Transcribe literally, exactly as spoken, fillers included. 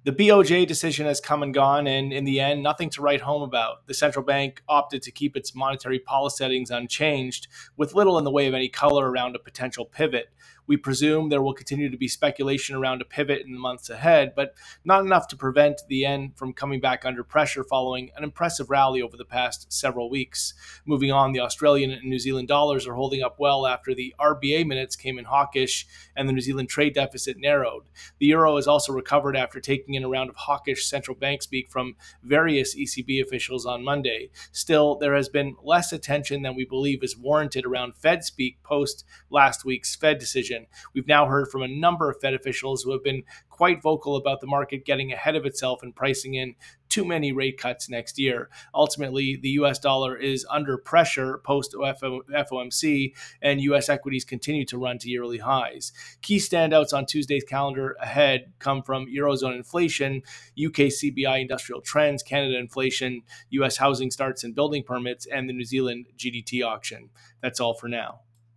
The B O J decision has come and gone, and in the end, nothing to write home about. The central bank opted to keep its monetary policy settings unchanged, with little in the way of any color around a potential pivot. We presume there will continue to be speculation around a pivot in the months ahead, but not enough to prevent the yen from coming back under pressure following an impressive rally over the past several weeks. Moving on, the Australian and New Zealand dollars are holding up well after the R B A minutes came in hawkish and the New Zealand trade deficit narrowed. The euro has also recovered after taking in a round of hawkish central bank speak from various E C B officials on Monday. Still, there has been less attention than we believe is warranted around Fed speak post last week's Fed decision. We've now heard from a number of Fed officials who have been quite vocal about the market getting ahead of itself and pricing in too many rate cuts next year. Ultimately, the U S dollar is under pressure post F O M C, and U S equities continue to run to yearly highs. Key standouts on Tuesday's calendar ahead come from Eurozone inflation, U K C B I industrial trends, Canada inflation, U S housing starts and building permits, and the New Zealand G D T auction. That's all for now.